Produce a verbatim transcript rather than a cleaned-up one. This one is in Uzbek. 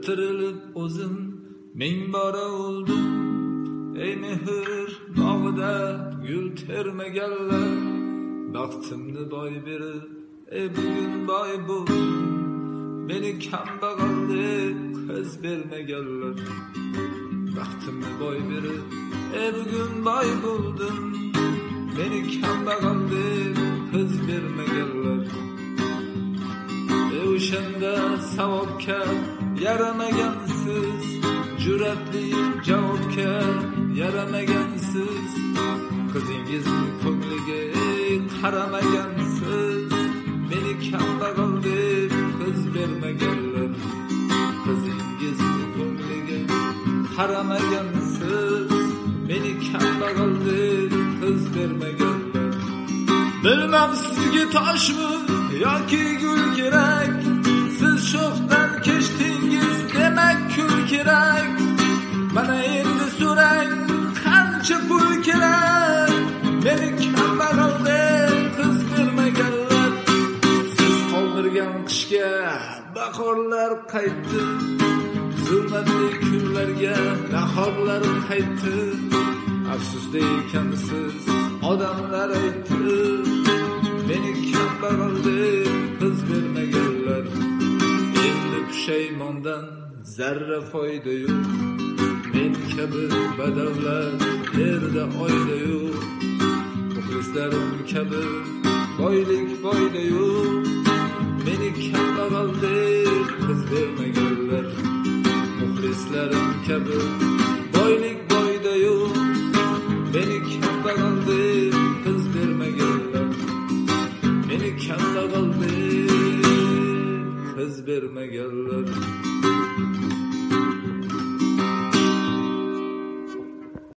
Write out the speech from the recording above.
O'tirilib o'zim ming bora o'ldim. Ey mehr bog'ida gul termaganlar, baxtimni boy berib, ey bugun boy bo'ldim. Meni kambag'al deb qiz bermaganlar, baxtimni boy berib, ey bugun boy bo'ldim. Meni kambag'al deb qiz bermaganlar. Ey o'shanda savobga yaramagansiz, jur'atli javobga yaramagansiz. Qizingizni ko'ngliga qaramagansiz, meni kambag'al deb qiz bermaganlar. Qizingizni ko'ngliga qaramagansiz, meni kambag'al deb qiz bermaganlar. Bilmam sizga toshmi yoki gul kerak, siz sho'xdan kechdingiz demak kul kerak. Mana endi so'rang qancha pul kerak, meni kambag'al deb qiz bermaganlar. Siz qoldirgan qishga bahorlar qaytdi, zulmatli kunlarga nahorlar qaytdi. Afsusda ekansiz odamlar aytdi, meni kambag'al deb qiz bermaganlar. Endi pushaymondan zarra foyda yo'q, men kabi badavlat yerda oyda yo'q. Muxlislarim kabi boylik foyda yo'q, meni kambag'al deb qiz bermaganlar. Muxlislarim kabi boylik foyda yo'q, meni kambag'al deb qiz bermaganlar. Meni kambag'al deb qiz bermaganlar.